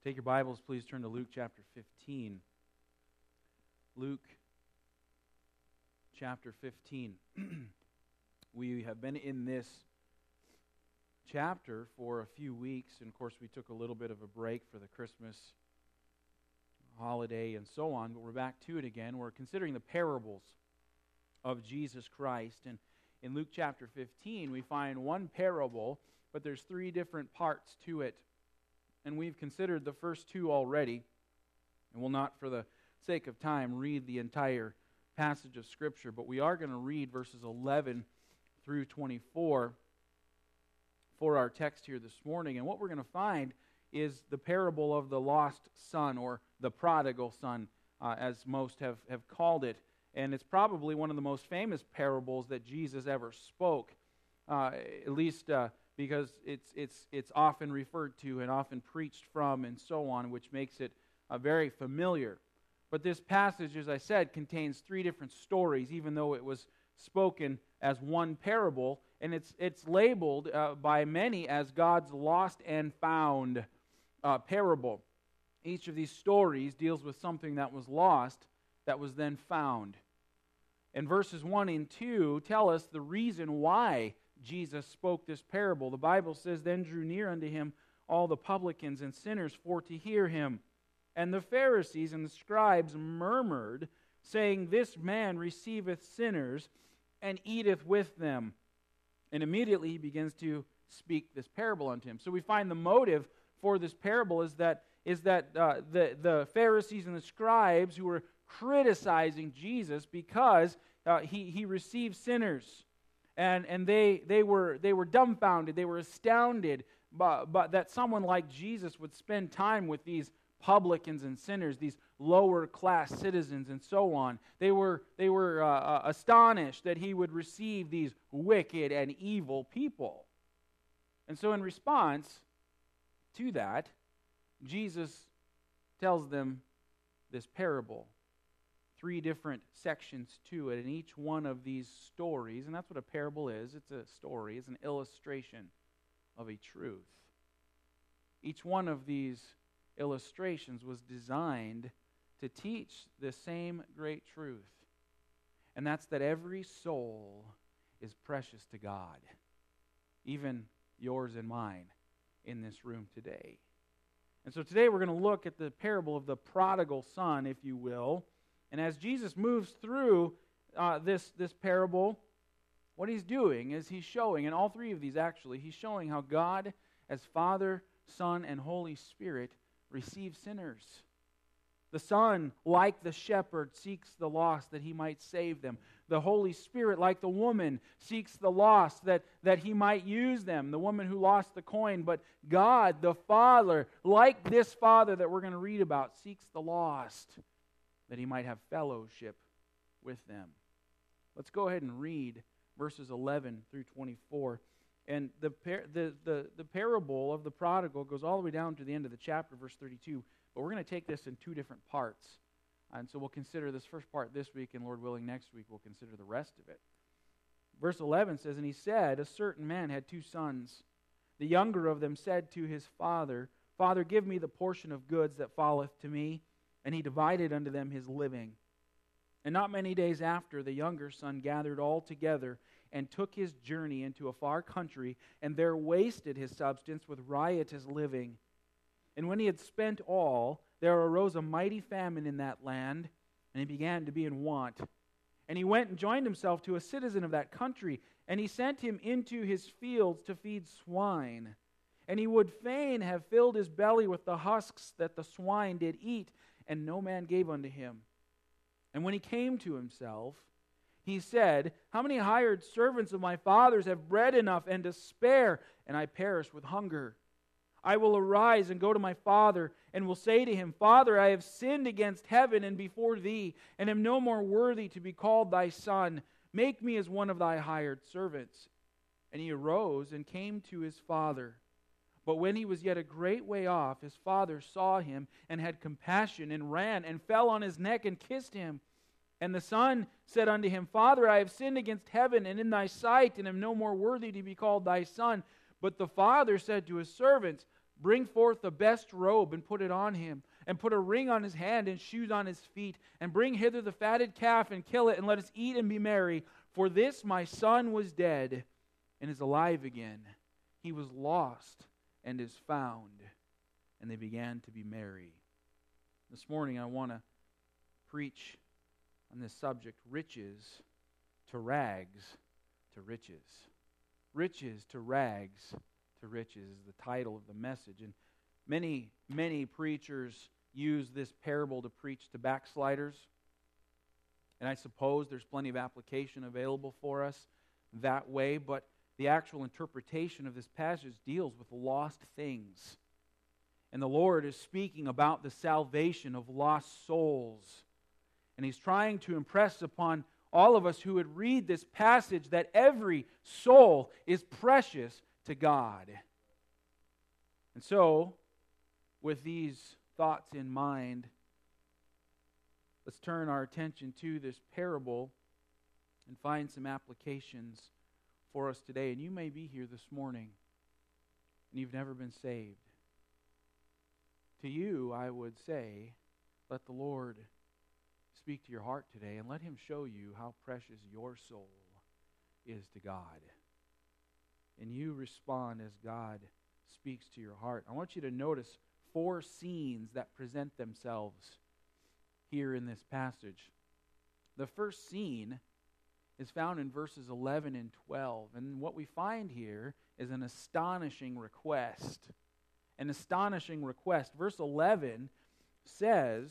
Take your Bibles, please turn to Luke chapter 15. Luke chapter 15. We have been in this chapter for a few weeks, and of course we took a little bit of a break for the Christmas holiday and so on, but we're back to it again. We're considering the parables of Jesus Christ, and in Luke chapter 15 we find one parable, but there's three different parts to it. And we've considered the first two already, and we'll not, for the sake of time, read the entire passage of Scripture, but we are going to read verses 11 through 24 for our text here this morning. And what we're going to find is the parable of the lost son, or the prodigal son, as most have called it. And it's probably one of the most famous parables that Jesus ever spoke, at least because it's often referred to and often preached from and so on, which makes it very familiar. But this passage, as I said, contains three different stories, even though it was spoken as one parable, and it's labeled by many as God's lost and found parable. Each of these stories deals with something that was lost that was then found. And verses 1 and 2 tell us the reason why Jesus spoke this parable. The Bible says, "Then drew near unto him all the publicans and sinners for to hear him. And the Pharisees and the scribes murmured, saying, This man receiveth sinners and eateth with them." And immediately he begins to speak this parable unto him. So we find the motive for this parable is that the Pharisees and the scribes who were criticizing Jesus because he received sinners. And they were dumbfounded, they were astounded but that someone like Jesus would spend time with these publicans and sinners, these lower class citizens and so on. They were astonished that he would receive these wicked and evil people. And so in response to that, Jesus tells them this parable. Three different sections to it, and each one of these stories, and that's what a parable is, it's a story, it's an illustration of a truth. Each one of these illustrations was designed to teach the same great truth, and that's that every soul is precious to God, even yours and mine in this room today. And so today we're going to look at the parable of the prodigal son, if you will. And as Jesus moves through this parable, what he's doing is he's showing, in all three of these actually, he's showing how God, as Father, Son, and Holy Spirit, receives sinners. The Son, like the shepherd, seeks the lost that he might save them. The Holy Spirit, like the woman, seeks the lost that he might use them. The woman who lost the coin. But God, the Father, like this Father that we're going to read about, seeks the lost that he might have fellowship with them. Let's go ahead and read verses 11 through 24. And the parable of the prodigal goes all the way down to the end of the chapter, verse 32. But we're going to take this in two different parts. And so we'll consider this first part this week, and Lord willing, next week we'll consider the rest of it. Verse 11 says, "And he said, A certain man had 2 sons. The younger of them said to his father, Father, give me the portion of goods that falleth to me. And he divided unto them his living. And not many days after, the younger son gathered all together and took his journey into a far country, and there wasted his substance with riotous living. And when he had spent all, there arose a mighty famine in that land, and he began to be in want. And he went and joined himself to a citizen of that country, and he sent him into his fields to feed swine. And he would fain have filled his belly with the husks that the swine did eat, and no man gave unto him. And when he came to himself, he said, How many hired servants of my father's have bread enough and to spare, and I perish with hunger? I will arise and go to my father, and will say to him, Father, I have sinned against heaven and before thee, and am no more worthy to be called thy son. Make me as one of thy hired servants. And he arose and came to his father. But when he was yet a great way off, his father saw him and had compassion and ran and fell on his neck and kissed him. And the son said unto him, Father, I have sinned against heaven and in thy sight, and am no more worthy to be called thy son. But the father said to his servants, Bring forth the best robe and put it on him, and put a ring on his hand and shoes on his feet, and bring hither the fatted calf and kill it, and let us eat and be merry. For this my son was dead and is alive again. He was lost and is found. And they began to be merry. This morning I want to preach on this subject, riches to rags to riches. Riches to rags to riches is the title of the message. And many preachers use this parable to preach to backsliders. And I suppose there's plenty of application available for us that way, but the actual interpretation of this passage deals with lost things. And the Lord is speaking about the salvation of lost souls. And He's trying to impress upon all of us who would read this passage that every soul is precious to God. And so, with these thoughts in mind, let's turn our attention to this parable and find some applications for us today. And you may be here this morning and you've never been saved. To you, I would say, let the Lord speak to your heart today and let Him show you how precious your soul is to God. And you respond as God speaks to your heart. I want you to notice 4 scenes that present themselves here in this passage. The first scene is found in verses 11 and 12. And what we find here is an astonishing request. An astonishing request. Verse 11 says,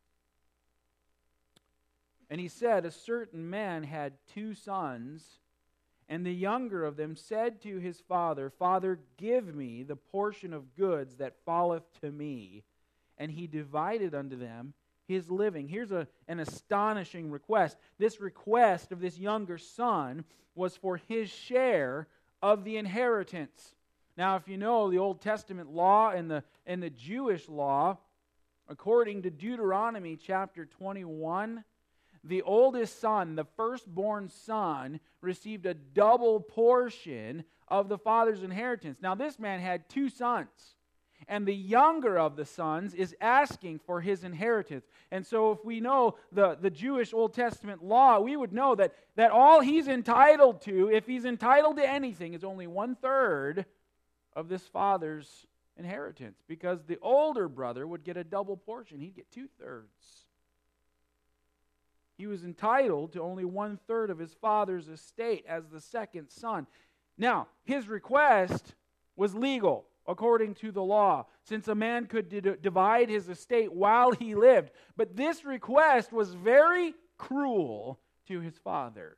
"And he said, a certain man had 2 sons, and the younger of them said to his father, Father, give me the portion of goods that falleth to me. And he divided unto them his living." Here's an astonishing request. This request of this younger son was for his share of the inheritance. Now, if you know the Old Testament law and the Jewish law, according to Deuteronomy chapter 21, the oldest son, the firstborn son, received a double portion of the father's inheritance. Now, this man had 2 sons, and the younger of the sons is asking for his inheritance. And so if we know the Jewish Old Testament law, we would know that all he's entitled to, if he's entitled to anything, is only 1/3 of this father's inheritance, because the older brother would get a double portion. He'd get 2/3. He was entitled to only 1/3 of his father's estate as the second son. Now, his request was legal according to the law, since a man could divide his estate while he lived. But this request was very cruel to his father.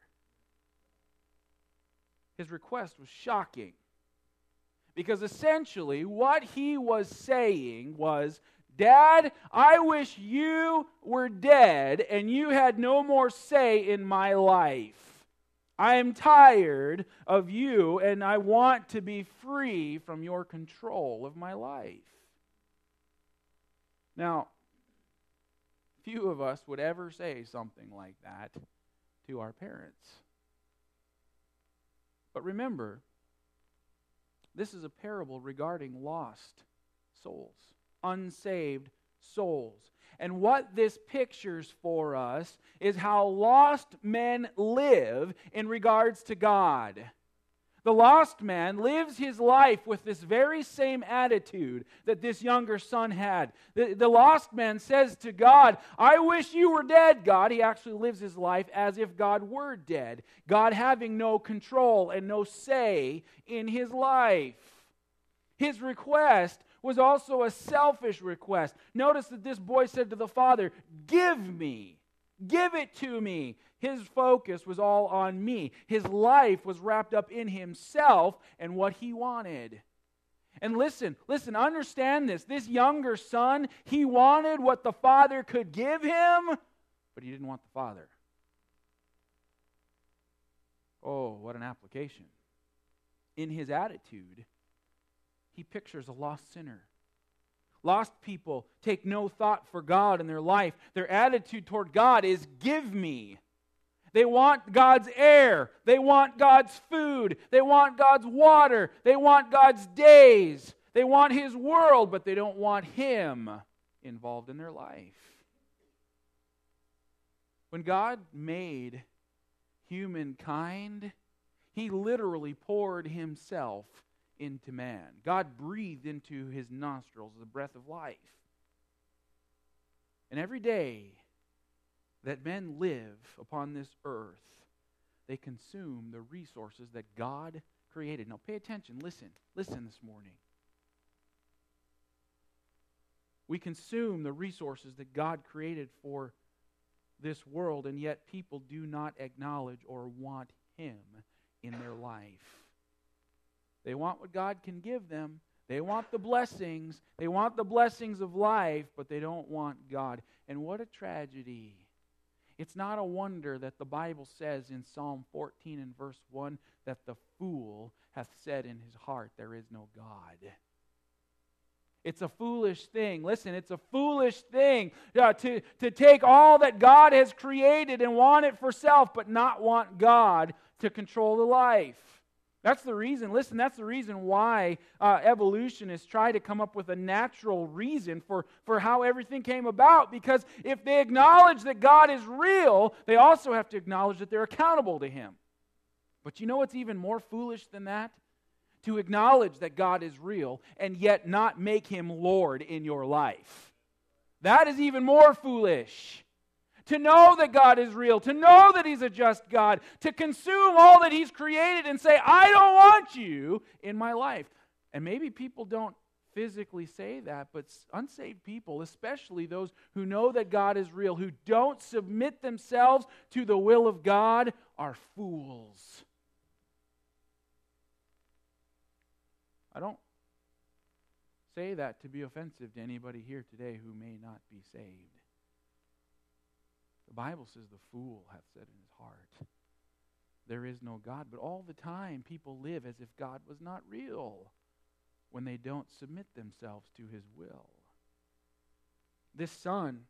His request was shocking, because essentially what he was saying was, Dad, I wish you were dead and you had no more say in my life. I am tired of you and I want to be free from your control of my life. Now, few of us would ever say something like that to our parents. But remember, this is a parable regarding lost souls, unsaved souls. And what this pictures for us is how lost men live in regards to God. The lost man lives his life with this very same attitude that this younger son had. The lost man says to God, I wish you were dead, God. He actually lives his life as if God were dead, God having no control and no say in his life. His request was also a selfish request. Notice that this boy said to the father, give me, give it to me. His focus was all on me. His life was wrapped up in himself and what he wanted. And listen, understand this. This younger son, he wanted what the father could give him, but he didn't want the father. Oh, what an application. In his attitude, he pictures a lost sinner. Lost people take no thought for God in their life. Their attitude toward God is, give me. They want God's air. They want God's food. They want God's water. They want God's days. They want His world, but they don't want Him involved in their life. When God made humankind, He literally poured Himself into man. God breathed into his nostrils the breath of life. And every day that men live upon this earth, they consume the resources that God created. Now pay attention, listen this morning. We consume the resources that God created for this world, and yet people do not acknowledge or want Him in their life. They want what God can give them. They want the blessings. They want the blessings of life, but they don't want God. And what a tragedy. It's not a wonder that the Bible says in Psalm 14 and verse 1 that the fool hath said in his heart, there is no God. It's a foolish thing. Listen, it's a foolish thing to take all that God has created and want it for self, but not want God to control the life. That's the reason, listen, that's the reason why evolutionists try to come up with a natural reason for how everything came about. Because if they acknowledge that God is real, they also have to acknowledge that they're accountable to Him. But you know what's even more foolish than that? To acknowledge that God is real and yet not make Him Lord in your life. That is even more foolish. To know that God is real, to know that He's a just God, to consume all that He's created and say, I don't want you in my life. And maybe people don't physically say that, but unsaved people, especially those who know that God is real, who don't submit themselves to the will of God, are fools. I don't say that to be offensive to anybody here today who may not be saved. The Bible says the fool hath said in his heart, there is no God. But all the time people live as if God was not real when they don't submit themselves to His will. This son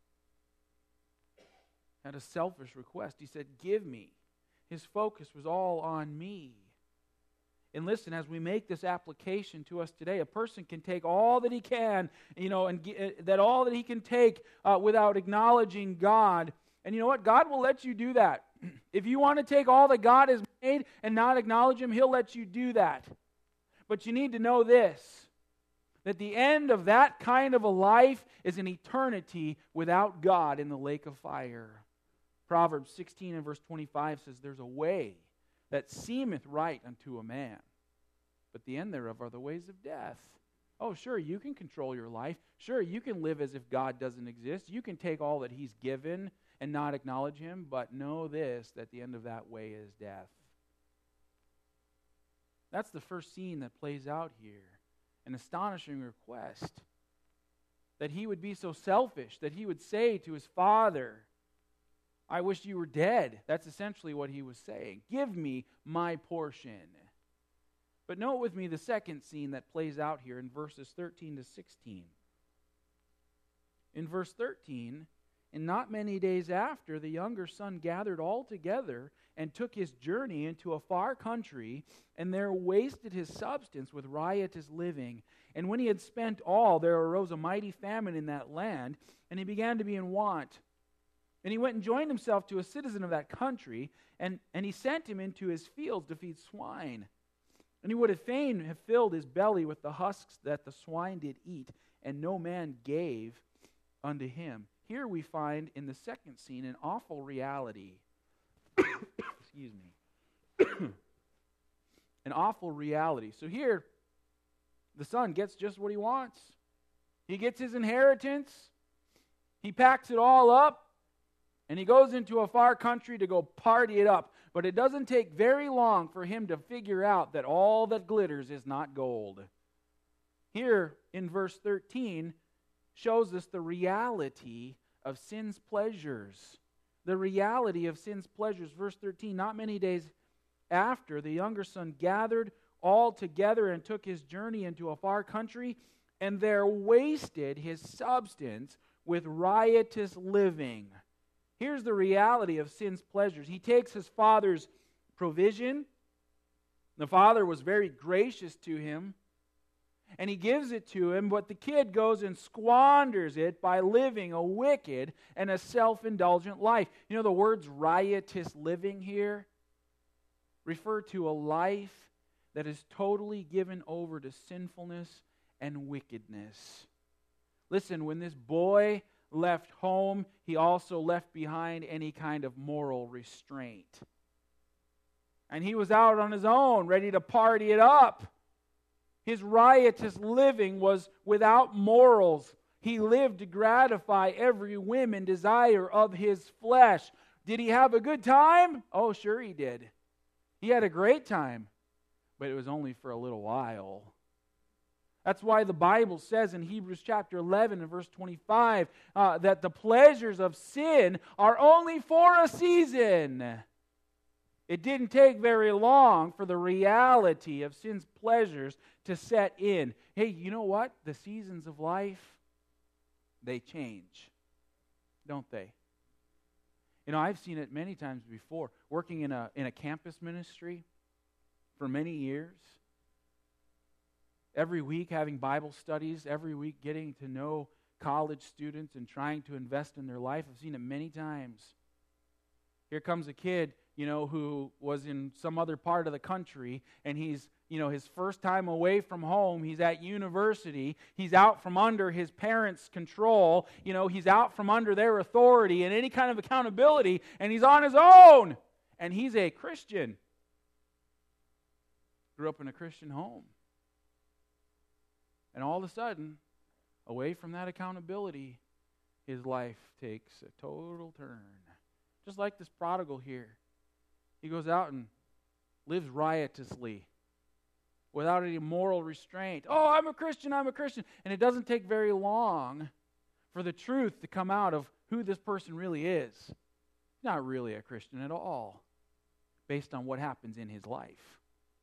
had a selfish request. He said, give me. His focus was all on me. And listen, as we make this application to us today, a person can take all that he can, and that all that he can take without acknowledging God. And you know what? God will let you do that. If you want to take all that God has made and not acknowledge Him, He'll let you do that. But you need to know this, that the end of that kind of a life is an eternity without God in the lake of fire. Proverbs 16 and verse 25 says, there's a way that seemeth right unto a man, but the end thereof are the ways of death. Oh, sure, you can control your life. Sure, you can live as if God doesn't exist. You can take all that He's given and not acknowledge Him, but know this, that the end of that way is death. That's the first scene that plays out here. An astonishing request. That he would be so selfish, that he would say to his father, I wish you were dead. That's essentially what he was saying. Give me my portion. But note with me the second scene that plays out here in verses 13 to 16. In verse 13, and not many days after, the younger son gathered all together and took his journey into a far country, and there wasted his substance with riotous living. And when he had spent all, there arose a mighty famine in that land, and he began to be in want. And he went and joined himself to a citizen of that country, and he sent him into his fields to feed swine. And he would have fain have filled his belly with the husks that the swine did eat, and no man gave unto him. Here we find in the second scene an awful reality. Excuse me. An awful reality. So here, the son gets just what he wants. He gets his inheritance. He packs it all up. And he goes into a far country to go party it up. But it doesn't take very long for him to figure out that all that glitters is not gold. Here in verse 13 shows us the reality of sin's pleasures. The reality of sin's pleasures. Verse 13, not many days after, the younger son gathered all together and took his journey into a far country, and there wasted his substance with riotous living. Here's the reality of sin's pleasures. He takes his father's provision. The father was very gracious to him. And he gives it to him, but the kid goes and squanders it by living a wicked and a self-indulgent life. You know, the words riotous living here refer to a life that is totally given over to sinfulness and wickedness. Listen, when this boy left home, he also left behind any kind of moral restraint. And he was out on his own, ready to party it up. His riotous living was without morals. He lived to gratify every whim and desire of his flesh. Did he have a good time? Oh, sure he did. He had a great time, but it was only for a little while. That's why the Bible says in Hebrews chapter 11 and verse 25 that the pleasures of sin are only for a season. It didn't take very long for the reality of sin's pleasures to set in. Hey, you know what? The seasons of life, they change, don't they? You know, I've seen it many times before, working in a campus ministry for many years. Every week having Bible studies, every week getting to know college students and trying to invest in their life. I've seen it many times. Here comes a kid, who was in some other part of the country, and he's, his first time away from home, he's at university, he's out from under his parents' control, he's out from under their authority and any kind of accountability, and he's on his own, and he's a Christian. Grew up in a Christian home. And all of a sudden, away from that accountability, his life takes a total turn. Just like this prodigal here. He goes out and lives riotously without any moral restraint. Oh, I'm a Christian. And it doesn't take very long for the truth to come out of who this person really is. He's not really a Christian at all, based on what happens in his life.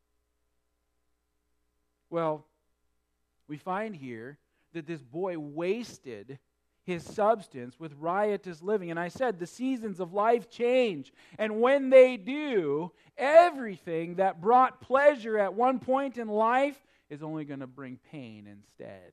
Well, we find here that this boy wasted his substance with riotous living. And I said the seasons of life change. And when they do, everything that brought pleasure at one point in life is only going to bring pain instead.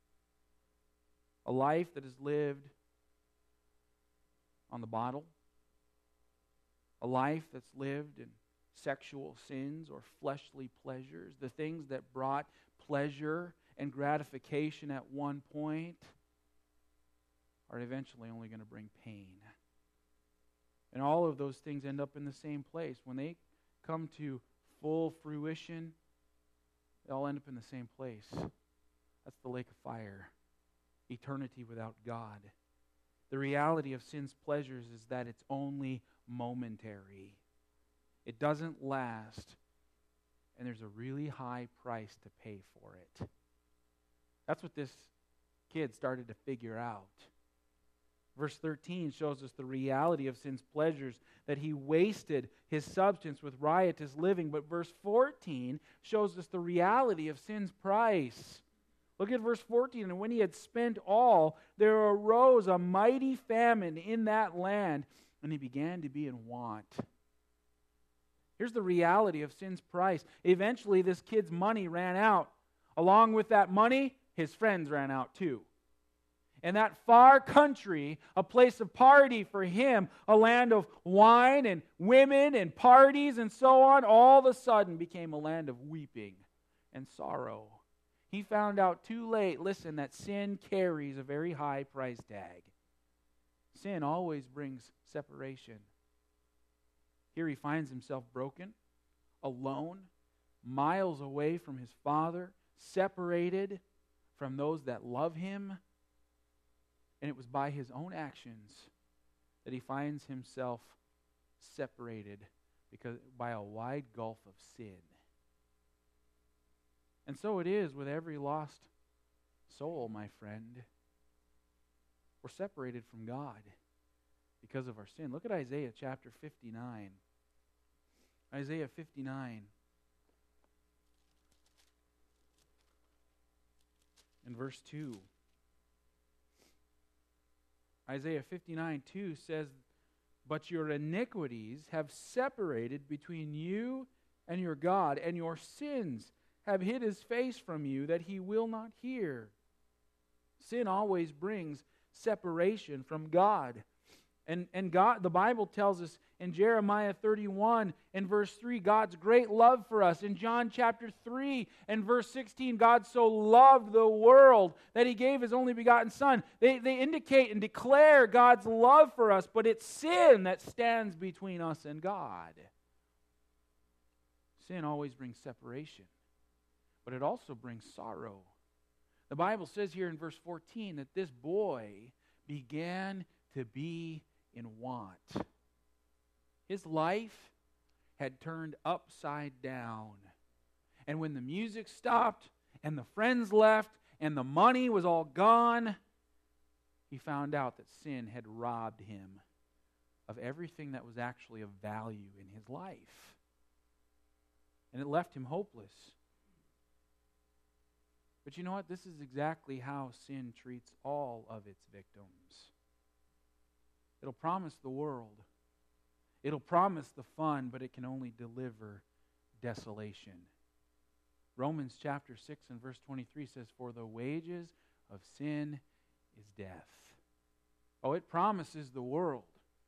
A life that is lived on the bottle. A life that's lived in sexual sins or fleshly pleasures. The things that brought pleasure and gratification at one point are eventually only going to bring pain. And all of those things end up in the same place. When they come to full fruition, they all end up in the same place. That's the lake of fire. Eternity without God. The reality of sin's pleasures is that it's only momentary. It doesn't last. And there's a really high price to pay for it. That's what this kid started to figure out. Verse 13 shows us the reality of sin's pleasures, that he wasted his substance with riotous living. But verse 14 shows us the reality of sin's price. Look at verse 14. And when he had spent all, there arose a mighty famine in that land, and he began to be in want. Here's the reality of sin's price. Eventually, this kid's money ran out. Along with that money, his friends ran out too. And that far country, a place of party for him, a land of wine and women and parties and so on, all of a sudden became a land of weeping and sorrow. He found out too late, listen, that sin carries a very high price tag. Sin always brings separation. Here he finds himself broken, alone, miles away from his Father, separated from those that love him. And it was by his own actions that he finds himself separated by a wide gulf of sin. And so it is with every lost soul, my friend. We're separated from God because of our sin. Look at Isaiah chapter 59. Isaiah 59. In verse 2. Isaiah 59:2 says, "But your iniquities have separated between you and your God, and your sins have hid his face from you that he will not hear. Sin always brings separation from God. And God, the Bible tells us in Jeremiah 31 and verse 3, God's great love for us. In John chapter 3 and verse 16, God so loved the world that he gave his only begotten Son. They indicate and declare God's love for us, but it's sin that stands between us and God. Sin always brings separation, but it also brings sorrow. The Bible says here in verse 14 that this boy began to be in want. His life had turned upside down. And when the music stopped and the friends left and the money was all gone, he found out that sin had robbed him of everything that was actually of value in his life. And it left him hopeless. But you know what? This is exactly how sin treats all of its victims. It'll promise the world. It'll promise the fun, but it can only deliver desolation. Romans chapter 6 and verse 23 says, "For the wages of sin is death." Oh, it promises the world,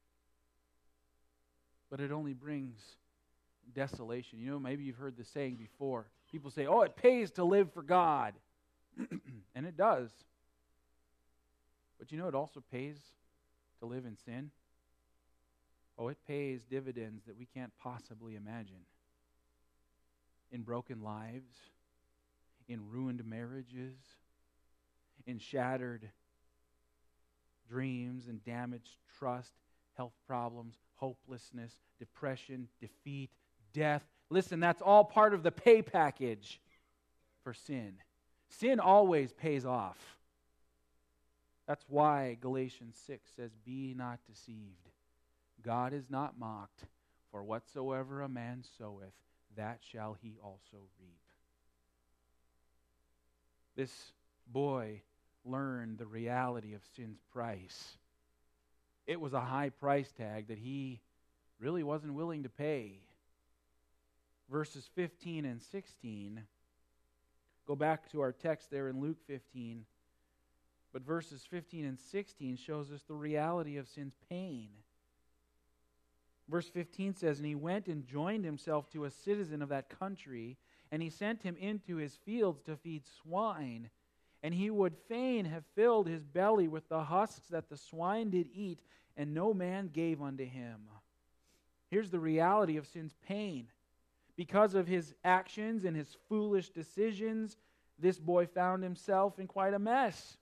but it only brings desolation. You know, maybe you've heard this saying before. People say, "Oh, it pays to live for God." And it does. But you know, it also pays to live in sin. Oh, it pays dividends that we can't possibly imagine. In broken lives, in ruined marriages, in shattered dreams and damaged trust, health problems, hopelessness, depression, defeat, death. Listen, that's all part of the pay package for sin. Sin always pays off. That's why Galatians 6 says, "Be not deceived. God is not mocked, for whatsoever a man soweth, that shall he also reap." This boy learned the reality of sin's price. It was a high price tag that he really wasn't willing to pay. Verses 15 and 16, go back to our text there in Luke 15, but verses 15 and 16 shows us the reality of sin's pain. Verse 15 says, "And he went and joined himself to a citizen of that country, and he sent him into his fields to feed swine. And he would fain have filled his belly with the husks that the swine did eat, and no man gave unto him." Here's the reality of sin's pain. Because of his actions and his foolish decisions, this boy found himself in quite a mess.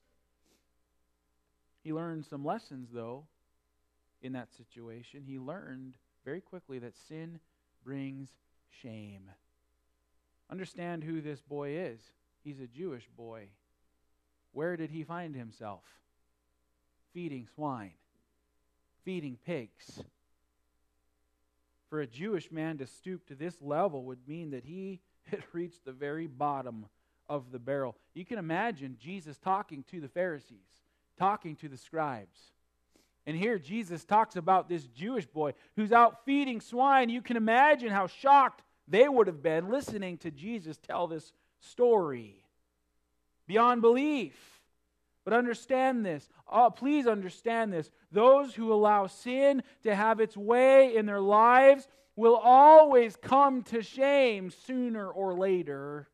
He learned some lessons, though, in that situation. He learned very quickly that sin brings shame. Understand who this boy is. He's a Jewish boy. Where did he find himself? Feeding swine, feeding pigs. For a Jewish man to stoop to this level would mean that he had reached the very bottom of the barrel. You can imagine Jesus talking to the Pharisees, talking to the scribes. And here Jesus talks about this Jewish boy who's out feeding swine. You can imagine how shocked they would have been listening to Jesus tell this story. Beyond belief. But understand this. Please understand this. Those who allow sin to have its way in their lives will always come to shame sooner or later.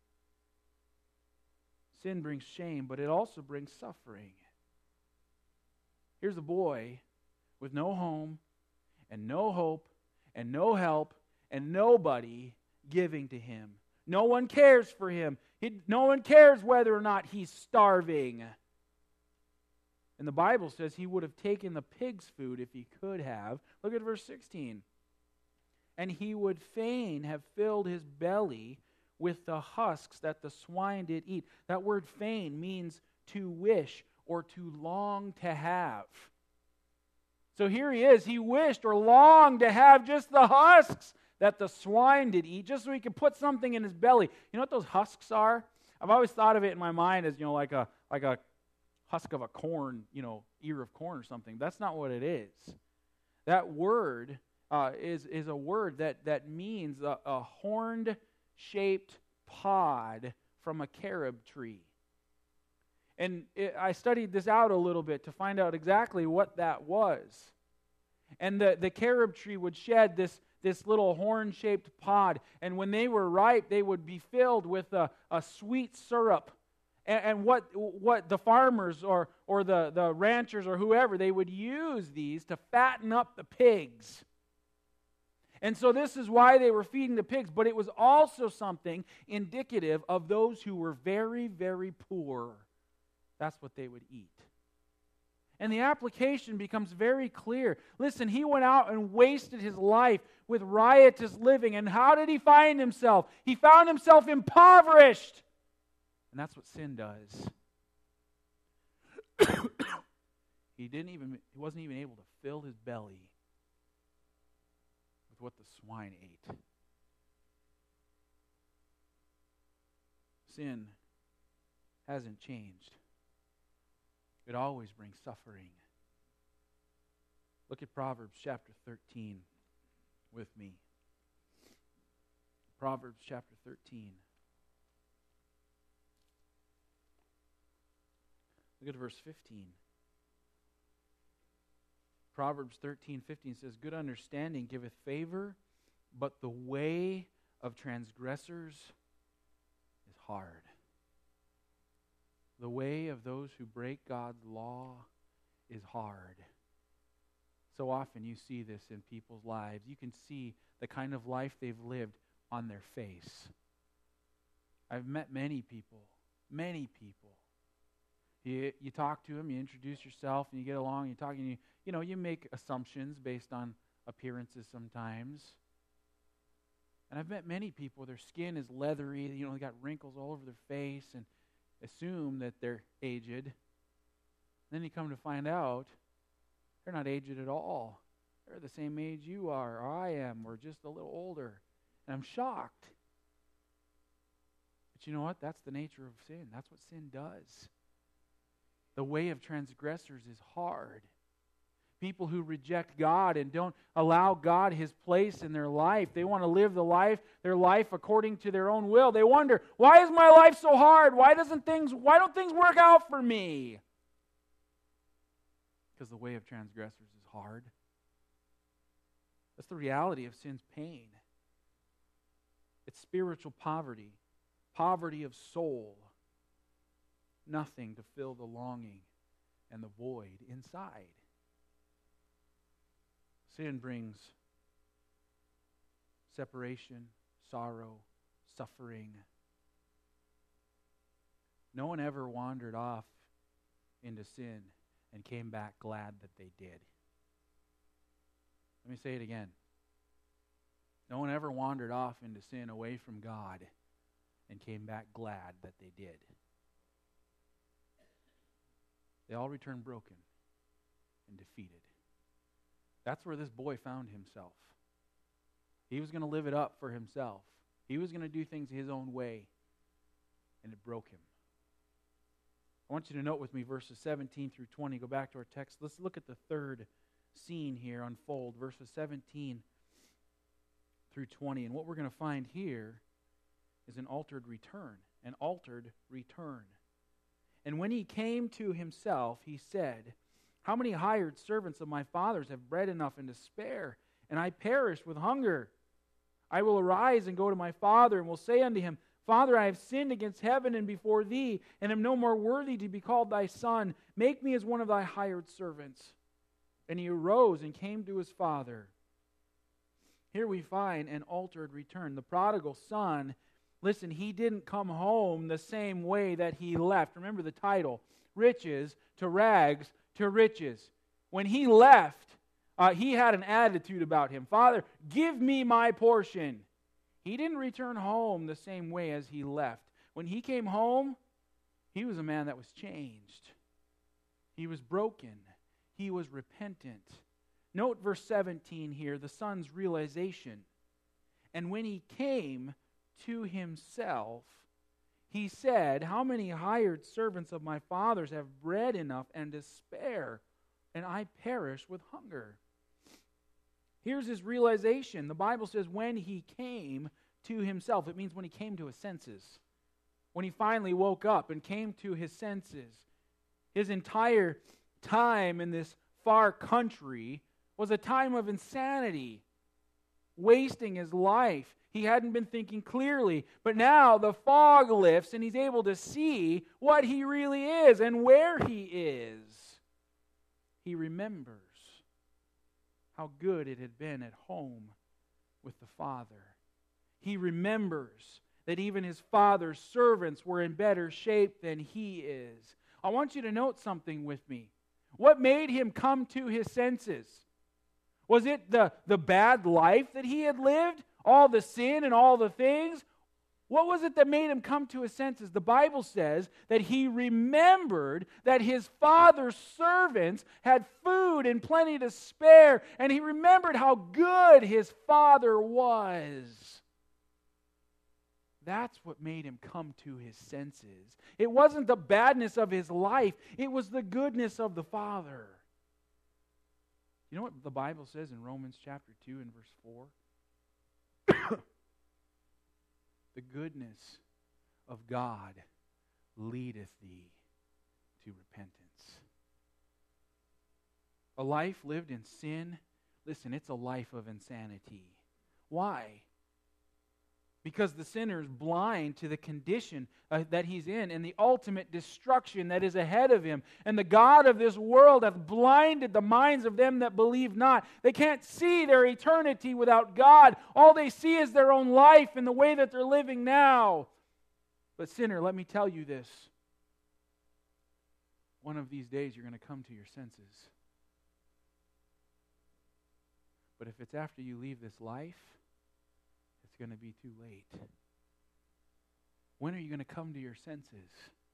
Sin brings shame, but it also brings suffering. Here's a boy with no home and no hope and no help and nobody giving to him. No one cares for him. No one cares whether or not he's starving. And the Bible says he would have taken the pig's food if he could have. Look at verse 16. "And he would fain have filled his belly with the husks that the swine did eat." That word fain means to wish or to long to have. So here he is. He wished or longed to have just the husks that the swine did eat, just so he could put something in his belly. You know what those husks are? I've always thought of it in my mind as, like a husk of a corn, ear of corn or something. That's not what it is. That word is a word that means a horned-shaped pod from a carob tree. And I studied this out a little bit to find out exactly what that was. And the carob tree would shed this little horn-shaped pod. And when they were ripe, they would be filled with a sweet syrup. And what the farmers or the ranchers or whoever, they would use these to fatten up the pigs. And so this is why they were feeding the pigs. But it was also something indicative of those who were very, very poor. That's what they would eat. And the application becomes very clear. Listen, he went out and wasted his life with riotous living. And how did he find himself? He found himself impoverished. And that's what sin does. He wasn't even able to fill his belly with what the swine ate. Sin hasn't changed. It always brings suffering. Look at Proverbs chapter 13 with me. Proverbs chapter 13. Look at verse 15. Proverbs 13:15 says, "Good understanding giveth favor, but the way of transgressors is hard." The way of those who break God's law is hard. So often you see this in people's lives. You can see the kind of life they've lived on their face. I've met many people. You talk to them, you introduce yourself, and you get along, you talk, and you make assumptions based on appearances sometimes. And I've met many people, their skin is leathery, they got wrinkles all over their face, and assume that they're aged. Then you come to find out they're not aged at all. They're the same age you are, or I am, or just a little older. And I'm shocked. But you know what? That's the nature of sin. That's what sin does. The way of transgressors is hard. People who reject God and don't allow God His place in their life. They want to live their life according to their own will. They wonder, why is my life so hard? Why don't things work out for me? Because the way of transgressors is hard. That's the reality of sin's pain. It's spiritual poverty of soul. Nothing to fill the longing and the void inside. Sin brings separation, sorrow, suffering. No one ever wandered off into sin and came back glad that they did. Let me say it again. No one ever wandered off into sin away from God and came back glad that they did. They all returned broken and defeated. That's where this boy found himself. He was going to live it up for himself. He was going to do things his own way, and it broke him. I want you to note with me verses 17 through 20. Go back to our text. Let's look at the third scene here unfold, verses 17 through 20. And what we're going to find here is an altered return. An altered return. And when he came to himself, he said, "How many hired servants of my father's have bread enough and to spare, and I perish with hunger? I will arise and go to my father, and will say unto him, Father, I have sinned against heaven and before thee, and am no more worthy to be called thy son. Make me as one of thy hired servants." And he arose and came to his father. Here we find an altered return. The prodigal son, listen, he didn't come home the same way that he left. Remember the title, Riches to Rags to Riches. When he left, he had an attitude about him. Father, give me my portion. He didn't return home the same way as he left. When he came home, he was a man that was changed. He was broken. He was repentant. Note verse 17 here, the son's realization. And when he came to himself, he said, "How many hired servants of my father's have bread enough and to spare, and I perish with hunger?" Here's his realization. The Bible says, when he came to himself. It means when he came to his senses. When he finally woke up and came to his senses. His entire time in this far country was a time of insanity, wasting his life. He hadn't been thinking clearly, but now the fog lifts and he's able to see what he really is and where he is. He remembers how good it had been at home with the Father. He remembers that even his Father's servants were in better shape than he is. I want you to note something with me. What made him come to his senses? Was it the bad life that he had lived? All the sin and all the things? What was it that made him come to his senses? The Bible says that he remembered that his Father's servants had food and plenty to spare, and he remembered how good his Father was. That's what made him come to his senses. It wasn't the badness of his life, it was the goodness of the Father. You know what the Bible says in Romans chapter 2 and verse 4? The goodness of God leadeth thee to repentance. A life lived in sin, listen, it's a life of insanity. Why? Because the sinner is blind to the condition that he's in and the ultimate destruction that is ahead of him. And the God of this world hath blinded the minds of them that believe not. They can't see their eternity without God. All they see is their own life and the way that they're living now. But sinner, let me tell you this. One of these days you're going to come to your senses. But if it's after you leave this life, it's going to be too late. When are you going to come to your senses?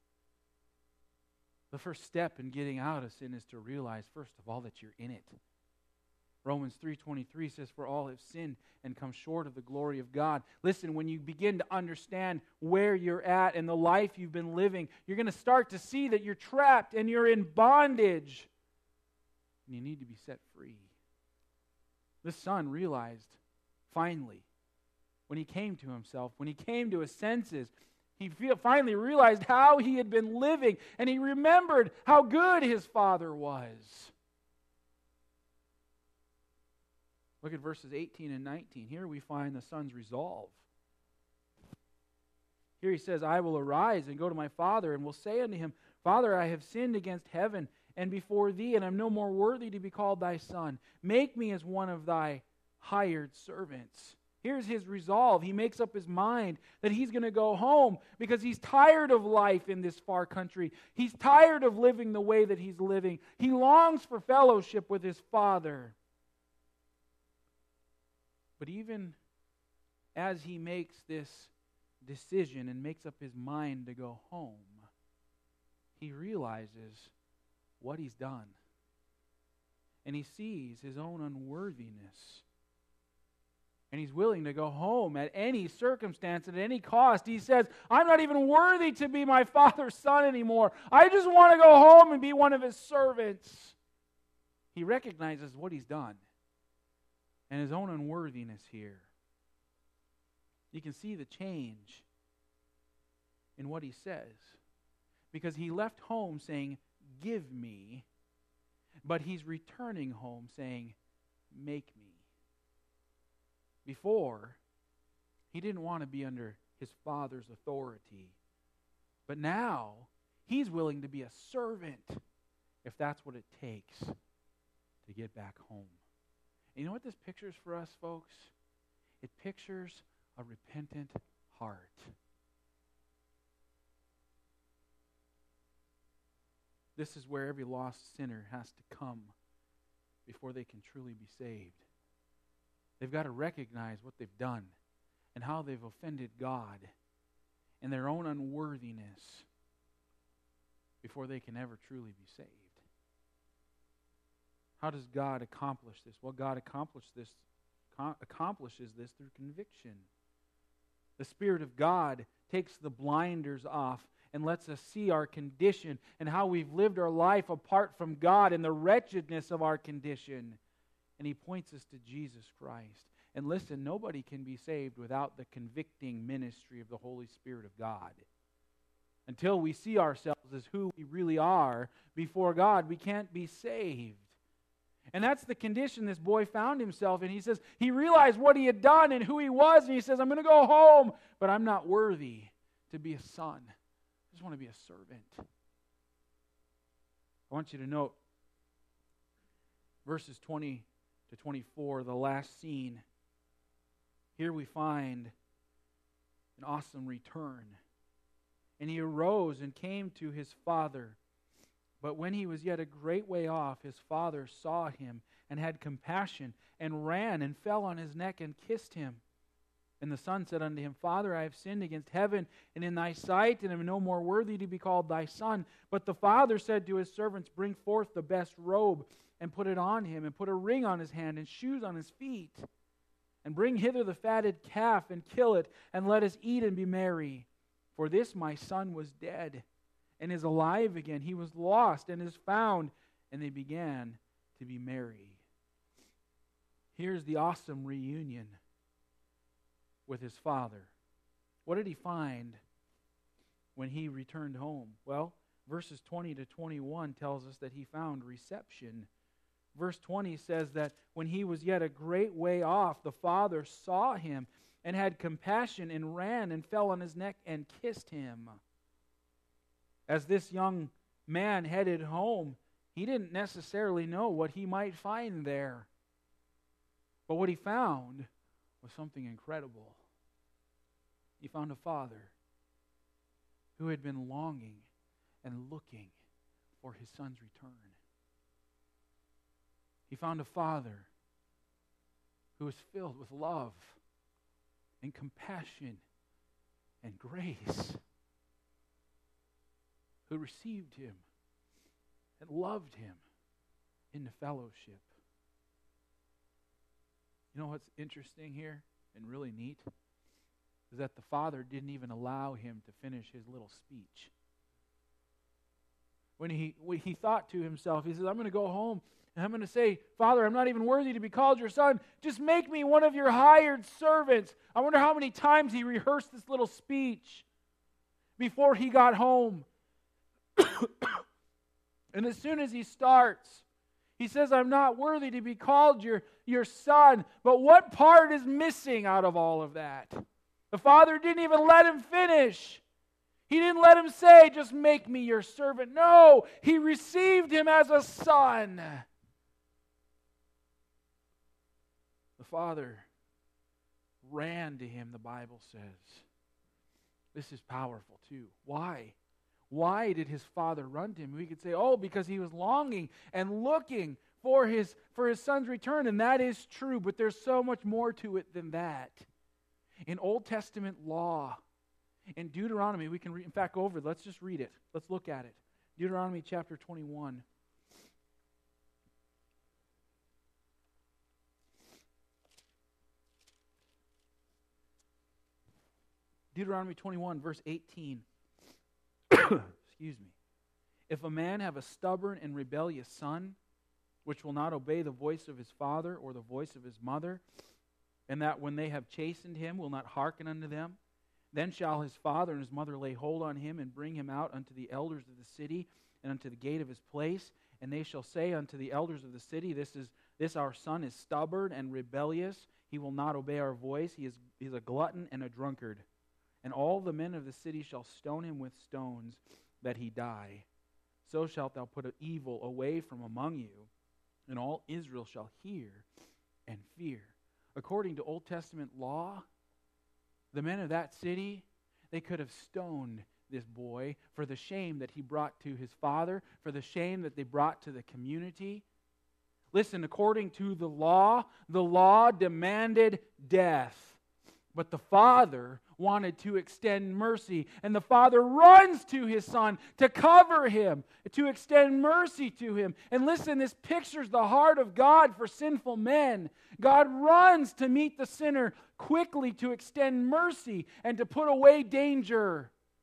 The first step in getting out of sin is to realize, first of all, that you're in it. Romans 3:23 says, for all have sinned and come short of the glory of God. Listen, when you begin to understand where you're at and the life you've been living, you're going to start to see that you're trapped and you're in bondage. And you need to be set free. This son realized, finally, when he came to himself, when he came to his senses, he finally realized how he had been living, and he remembered how good his Father was. Look at verses 18 and 19. Here we find the son's resolve. Here he says, I will arise and go to my father, and will say unto him, Father, I have sinned against heaven and before thee, and am no more worthy to be called thy son. Make me as one of thy hired servants. Here's his resolve. He makes up his mind that he's going to go home because he's tired of life in this far country. He's tired of living the way that he's living. He longs for fellowship with his Father. But even as he makes this decision and makes up his mind to go home, he realizes what he's done. And he sees his own unworthiness. And he's willing to go home at any circumstance, at any cost. He says, I'm not even worthy to be my father's son anymore. I just want to go home and be one of his servants. He recognizes what he's done and his own unworthiness here. You can see the change in what he says. Because he left home saying, give me, but he's returning home saying, make me. Before, he didn't want to be under his father's authority. But now, he's willing to be a servant if that's what it takes to get back home. And you know what this pictures for us, folks? It pictures a repentant heart. This is where every lost sinner has to come before they can truly be saved. They've got to recognize what they've done and how they've offended God and their own unworthiness before they can ever truly be saved. How does God accomplish this? Well, God accomplishes this through conviction. The Spirit of God takes the blinders off and lets us see our condition and how we've lived our life apart from God and the wretchedness of our condition. And He points us to Jesus Christ. And listen, nobody can be saved without the convicting ministry of the Holy Spirit of God. Until we see ourselves as who we really are before God, we can't be saved. And that's the condition this boy found himself in. He says, he realized what he had done and who he was, and he says, I'm going to go home, but I'm not worthy to be a son. I just want to be a servant. I want you to note verses 20 to 24, the last scene. Here we find an awesome return. And he arose and came to his father. But when he was yet a great way off, his father saw him and had compassion and ran and fell on his neck and kissed him. And the son said unto him, Father, I have sinned against heaven and in thy sight, and am no more worthy to be called thy son. But the father said to his servants, Bring forth the best robe and put it on him, and put a ring on his hand and shoes on his feet. And bring hither the fatted calf and kill it, and let us eat and be merry. For this my son was dead, and is alive again. He was lost, and is found. And they began to be merry. Here's the awesome reunion with his father. What did he find when he returned home? Well, verses 20 to 21 tells us that he found reception. Verse 20 says that when he was yet a great way off, the father saw him and had compassion and ran and fell on his neck and kissed him. As this young man headed home, he didn't necessarily know what he might find there. But what he found was something incredible. He found a father who had been longing and looking for his son's return. He found a father who was filled with love and compassion and grace, who received him and loved him into fellowship. You know what's interesting here and really neat? Is that the father didn't even allow him to finish his little speech. When he thought to himself, he says, I'm going to go home and I'm going to say, Father, I'm not even worthy to be called your son. Just make me one of your hired servants. I wonder how many times he rehearsed this little speech before he got home. And as soon as he starts, he says, I'm not worthy to be called your son. But what part is missing out of all of that? The father didn't even let him finish. He didn't let him say, just make me your servant. No, he received him as a son. The father ran to him, the Bible says. This is powerful too. Why? Why did his father run to him? We could say, because he was longing and looking for his son's return, and that is true, but there's so much more to it than that. In Old Testament law, in Deuteronomy, we can in fact, go over it. Let's just read it. Let's look at it. Deuteronomy chapter 21. Deuteronomy 21, verse 18. Excuse me. If a man have a stubborn and rebellious son, which will not obey the voice of his father or the voice of his mother, and that when they have chastened him will not hearken unto them, then shall his father and his mother lay hold on him and bring him out unto the elders of the city and unto the gate of his place, and they shall say unto the elders of the city, This our son is stubborn and rebellious, he will not obey our voice, he is a glutton and a drunkard. And all the men of the city shall stone him with stones, that he die. So shalt thou put evil away from among you, and all Israel shall hear and fear. According to Old Testament law, the men of that city, they could have stoned this boy for the shame that he brought to his father, for the shame that they brought to the community. Listen, according to the law demanded death. But the father wanted to extend mercy, and the father runs to his son to cover him, to extend mercy to him. And listen, this pictures the heart of God for sinful men. God runs to meet the sinner quickly to extend mercy and to put away danger.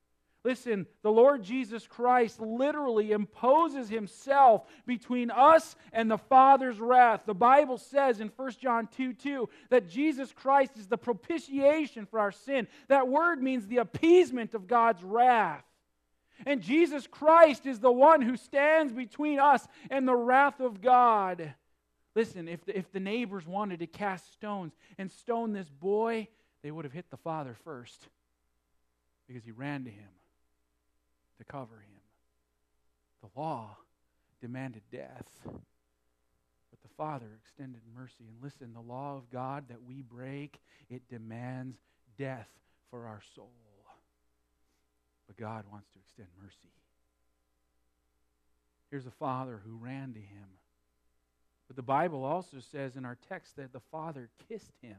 Listen, the Lord Jesus Christ literally imposes Himself between us and the Father's wrath. The Bible says in 1 John 2:2 that Jesus Christ is the propitiation for our sin. That word means the appeasement of God's wrath. And Jesus Christ is the one who stands between us and the wrath of God. Listen, if the neighbors wanted to cast stones and stone this boy, they would have hit the father first because he ran to him to cover him. The law demanded death, but the Father extended mercy. And listen, the law of God that we break, it demands death for our soul. But God wants to extend mercy. Here's a father who ran to him. But the Bible also says in our text that the Father kissed him.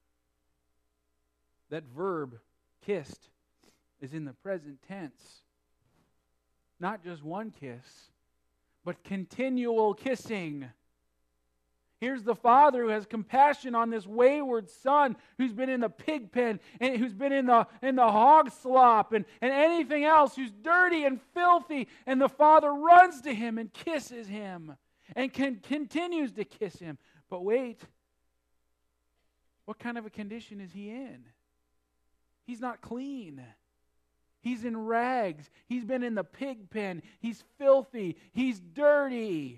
That verb, kissed, is in the present tense. Not just one kiss, but continual kissing. Here's the Father who has compassion on this wayward son who's been in the pig pen and who's been in the hog slop and anything else, who's dirty and filthy. And the Father runs to him and kisses him and continues to kiss him. But wait, what kind of a condition is he in? He's not clean. He's in rags. He's been in the pig pen. He's filthy. He's dirty.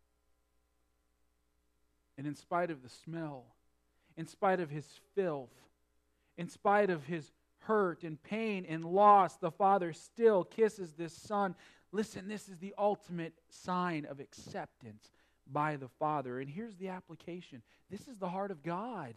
And in spite of the smell, in spite of his filth, in spite of his hurt and pain and loss, the Father still kisses this son. Listen, this is the ultimate sign of acceptance by the Father. And here's the application. This is the heart of God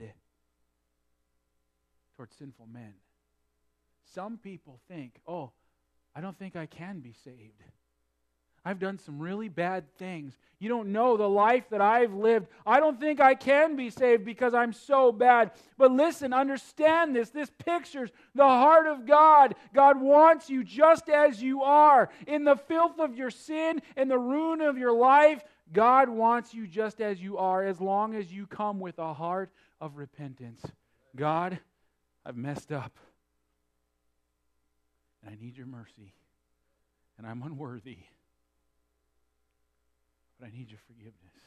towards sinful men. Some people think, oh, I don't think I can be saved. I've done some really bad things. You don't know the life that I've lived. I don't think I can be saved because I'm so bad. But listen, understand this. This pictures the heart of God. God wants you just as you are. In the filth of your sin and the ruin of your life, God wants you just as you are, as long as you come with a heart of repentance. God, I've messed up. And I need your mercy. And I'm unworthy. But I need your forgiveness.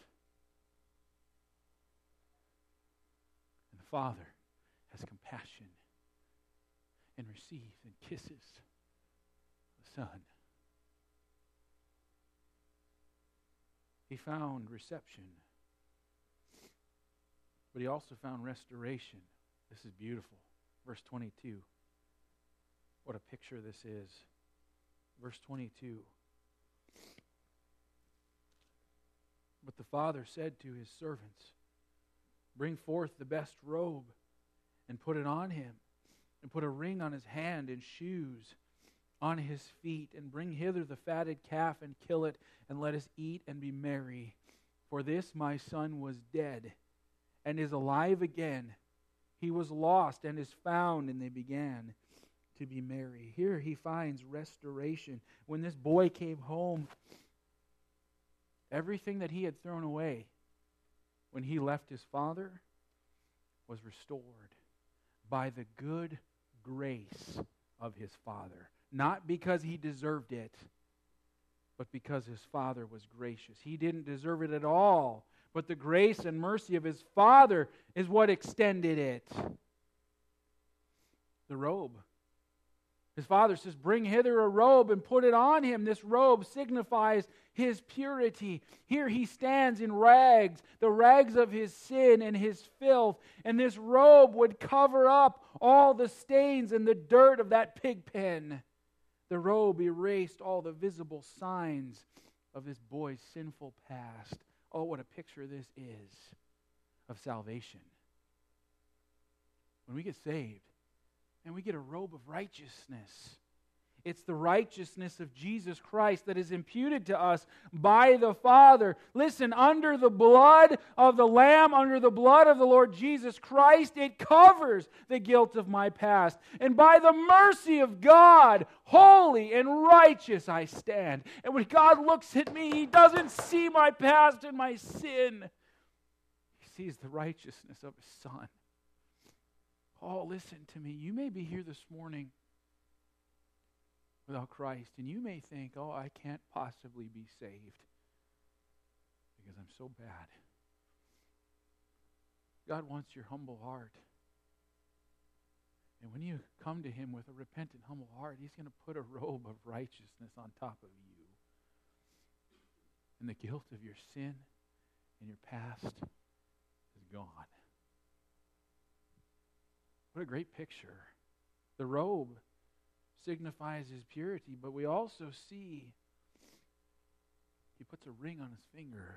And the Father has compassion and receives and kisses the Son. He found reception. But he also found restoration. This is beautiful. Verse 22. What a picture this is. Verse 22. But the Father said to his servants, bring forth the best robe and put it on him, and put a ring on his hand and shoes on his feet, and bring hither the fatted calf and kill it, and let us eat and be merry. For this my son was dead and is alive again. He was lost and is found, and they began to be merry. Here he finds restoration. When this boy came home, everything that he had thrown away when he left his father was restored by the good grace of his father. Not because he deserved it, but because his father was gracious. He didn't deserve it at all, but the grace and mercy of his father is what extended it. The robe. His father says, bring hither a robe and put it on him. This robe signifies his purity. Here he stands in rags, the rags of his sin and his filth. And this robe would cover up all the stains and the dirt of that pig pen. The robe erased all the visible signs of this boy's sinful past. Oh, what a picture this is of salvation. When we get saved, and we get a robe of righteousness. It's the righteousness of Jesus Christ that is imputed to us by the Father. Listen, under the blood of the Lamb, under the blood of the Lord Jesus Christ, it covers the guilt of my past. And by the mercy of God, holy and righteous I stand. And when God looks at me, He doesn't see my past and my sin. He sees the righteousness of His Son. Oh, listen to me. You may be here this morning without Christ. And you may think, oh, I can't possibly be saved because I'm so bad. God wants your humble heart. And when you come to Him with a repentant, humble heart, He's going to put a robe of righteousness on top of you. And the guilt of your sin and your past is gone. What a great picture. The robe signifies His purity, but we also see He puts a ring on His finger.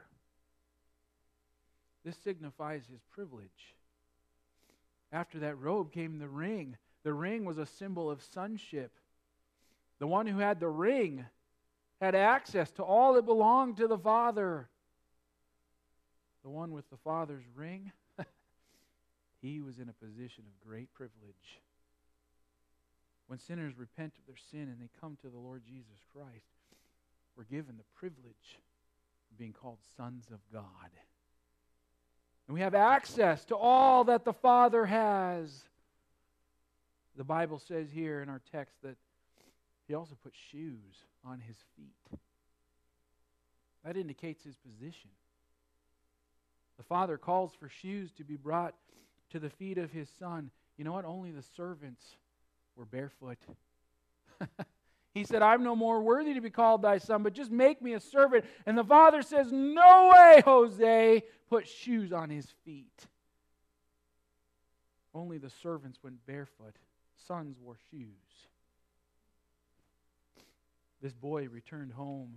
This signifies His privilege. After that robe came the ring. The ring was a symbol of sonship. The one who had the ring had access to all that belonged to the Father. The one with the Father's ring, he was in a position of great privilege. When sinners repent of their sin and they come to the Lord Jesus Christ, we're given the privilege of being called sons of God. And we have access to all that the Father has. The Bible says here in our text that He also put shoes on His feet. That indicates His position. The Father calls for shoes to be brought to the feet of His Son. You know what? Only the servants were barefoot. He said, I'm no more worthy to be called thy son, but just make me a servant. And the Father says, no way, Jose. Put shoes on his feet. Only the servants went barefoot. Sons wore shoes. This boy returned home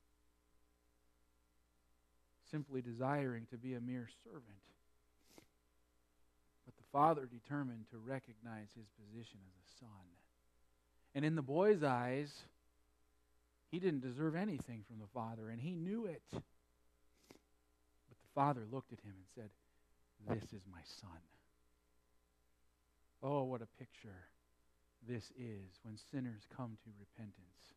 simply desiring to be a mere servant. But the Father determined to recognize his position as a son. And in the boy's eyes, he didn't deserve anything from the Father, and he knew it. But the Father looked at him and said, this is my son. Oh, what a picture this is when sinners come to repentance.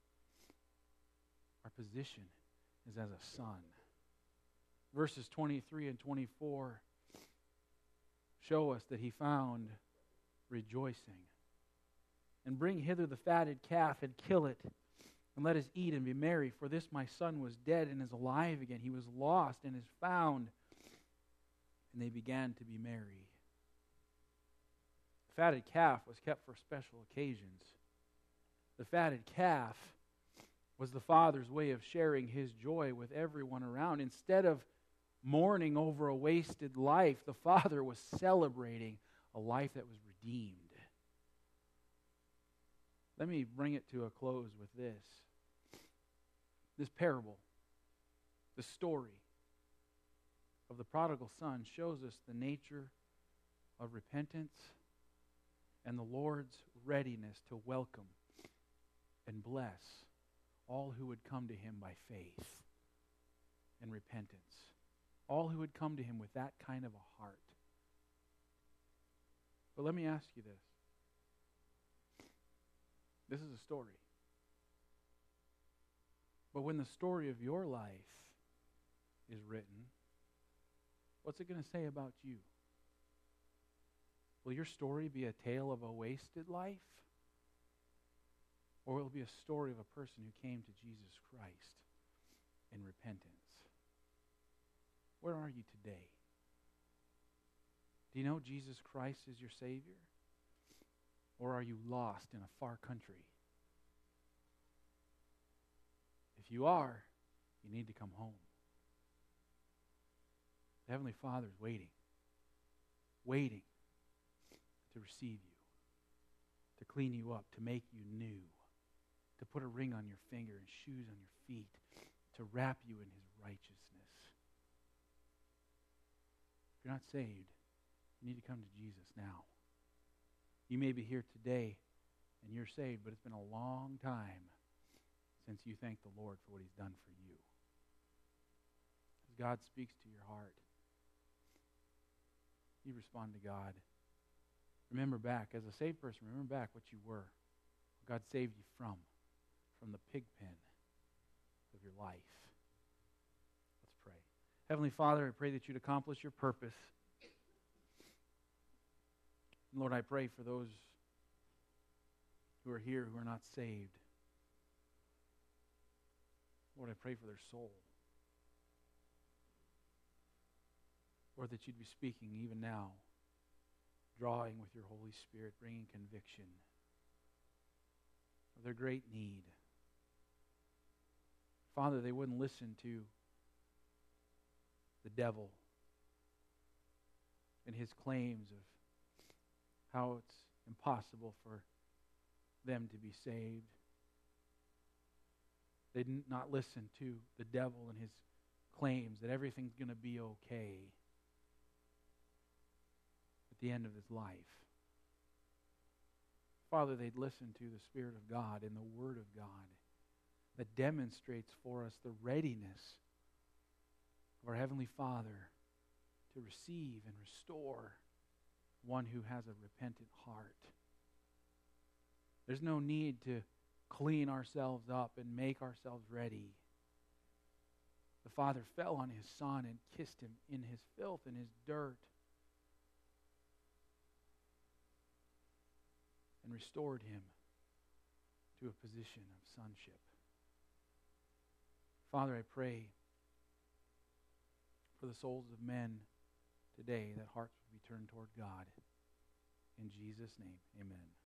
Our position is as a son. Verses 23 and 24 show us that he found rejoicing. And bring hither the fatted calf, and kill it, and let us eat and be merry. For this my son was dead, and is alive again. He was lost, and is found. And they began to be merry. The fatted calf was kept for special occasions. The fatted calf was the Father's way of sharing His joy with everyone around. Instead of mourning over a wasted life, the Father was celebrating a life that was redeemed. Let me bring it to a close with this. This parable, the story of the prodigal son, shows us the nature of repentance and the Lord's readiness to welcome and bless all who would come to Him by faith and repentance. All who would come to Him with that kind of a heart. But let me ask you this. This is a story. But when the story of your life is written, what's it going to say about you? Will your story be a tale of a wasted life? Or will it be a story of a person who came to Jesus Christ in repentance? Where are you today? Do you know Jesus Christ is your Savior? Or are you lost in a far country? If you are, you need to come home. The Heavenly Father is waiting to receive you, to clean you up, to make you new, to put a ring on your finger and shoes on your feet, to wrap you in His righteousness. If you're not saved, you need to come to Jesus now. You may be here today and you're saved, but it's been a long time since you thanked the Lord for what He's done for you. As God speaks to your heart, you respond to God. Remember back, as a saved person, remember back what you were, what God saved you from the pig pen of your life. Let's pray. Heavenly Father, I pray that you'd accomplish your purpose. Lord, I pray for those who are here who are not saved. Lord, I pray for their soul. Lord, that you'd be speaking even now, drawing with your Holy Spirit, bringing conviction of their great need. Father, they wouldn't listen to the devil and his claims of how it's impossible for them to be saved. They did not listen to the devil and his claims that everything's going to be okay at the end of his life. Father, they'd listen to the Spirit of God and the Word of God that demonstrates for us the readiness of our Heavenly Father to receive and restore one who has a repentant heart. There's no need to clean ourselves up and make ourselves ready. The Father fell on His Son and kissed Him in His filth and His dirt and restored Him to a position of sonship. Father, I pray for the souls of men today that hearts will be turned toward God. In Jesus' name, amen.